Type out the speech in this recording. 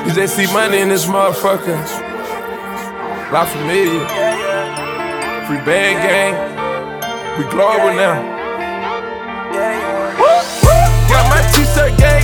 Cause they see money in this motherfucker. La Familia. Free band gang. We global now. Got my t-shirt gang.